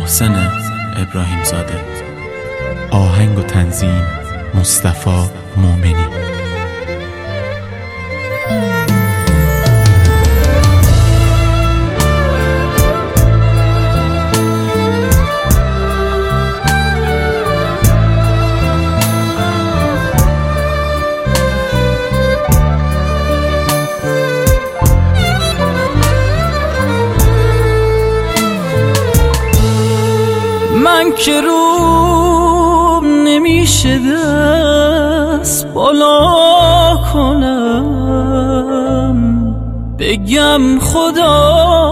محسن ابراهیمزاده. آهنگ و تنظیم مصطفی مومنی. من که روم نمیشه دست بالا کنم بگم خدا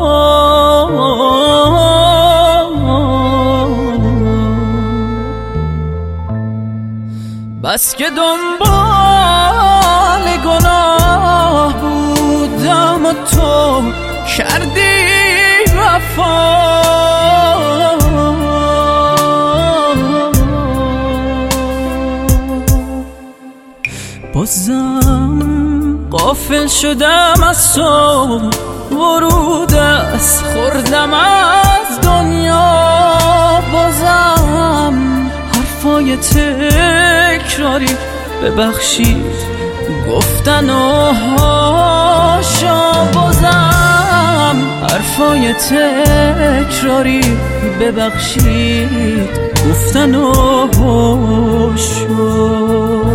بس که دنبال گناه بودم و تو کردی وفا. بازم غافل شدم از تو، ورود از خوردم از دنیا. بازم حرفای تکراری ببخشید گفتن و هاشا. بازم حرفای تکراری ببخشید گفتن و هاشا.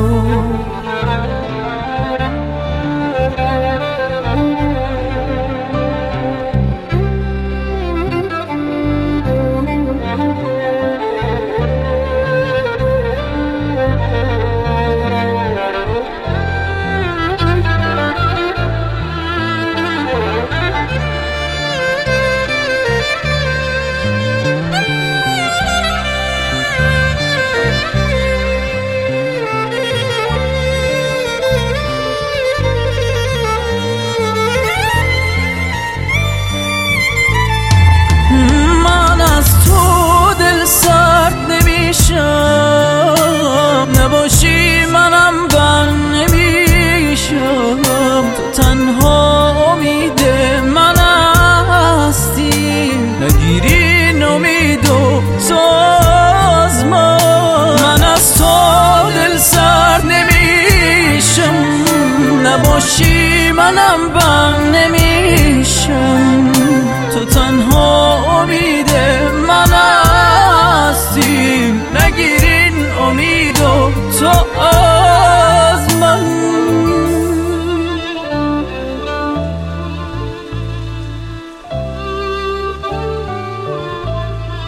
نباشی منم بر نمیشم، تو تنها امید من هستی. نگیری امید و سازمان، من از تو دل سر نمیشم. نباشی منم بر نمیشم، تو تنها